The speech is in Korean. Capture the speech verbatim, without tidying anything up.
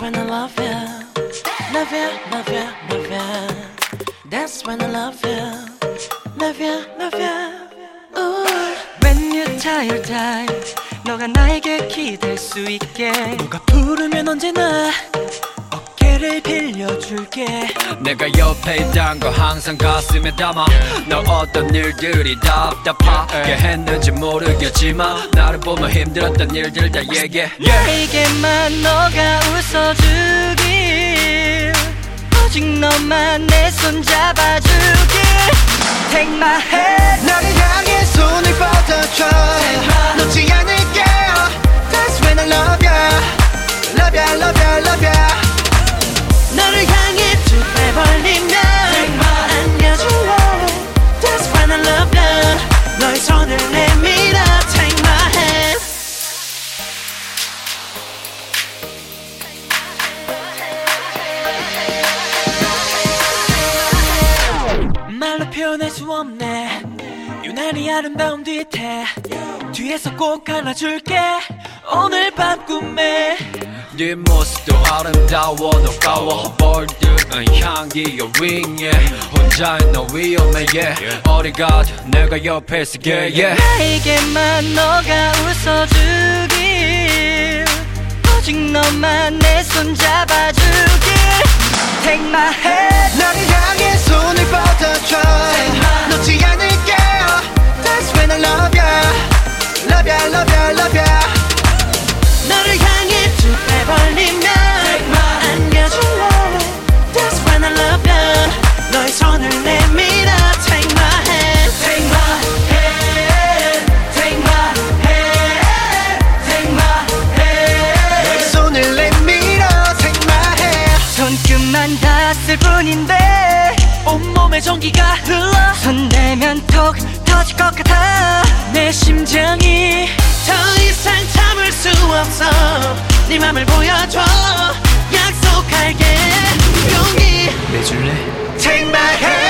when I love you, love you, love you, love you. That's when I love you, love you, love you. Ooh. When you're tired, time 너가 나에게 기댈 수 있게 누가 부르면 언제나 어깨를 빌려줄게. 내가 옆에 있단 거 항상 가슴에 담아. 너 어떤 일들이 답답하게 했는지 모르겠지만 나를 보며 힘들었던 일들 다 얘기해. 나에게만 너가 웃어주길, 오직 너만 내 손 잡아주길. Take my hand, 나를 향해 손을 뻗어줘. 놓지 않을게. That's when I love ya, love ya, love ya, love ya. 너를 향해 두 발 벌리면 안겨줄래. That's when I love you. 너의 손을 내밀어. Take my hand. 말로 표현할 수 없네 유난히 아름다운 뒤태. 뒤에서 꼭 안아줄게. 오늘 밤 꿈에 네 모습도 아름다워. 너가워 벌드는 향기의 윙에 혼자인 너 위험해 yeah. 어디 가도 내가 옆에 있을게 yeah. 나에게만 너가 웃어주길, 오직 너만 내 손 잡아주길. Take my hand, 나를 향해 손을 뻗어줘. 놓지 않을게. That's when I love ya, love ya, love ya, love ya. 너를 향해 두 발 벌리면 안겨줄래. That's when I love you. 너의 손을 내밀어. Take my hand, take my hand, take my hand, take my hand. 너의 손을 내밀어. Take my hand. 손끝만 닿았을 뿐인데 온몸에 전기가 흘러. 손 대면 톡 터질 것 같아. 내 심장이 더 이상 참을 수 없어. 네 맘을 보여줘. 약속할게. 용기 내줄래? Take my hand.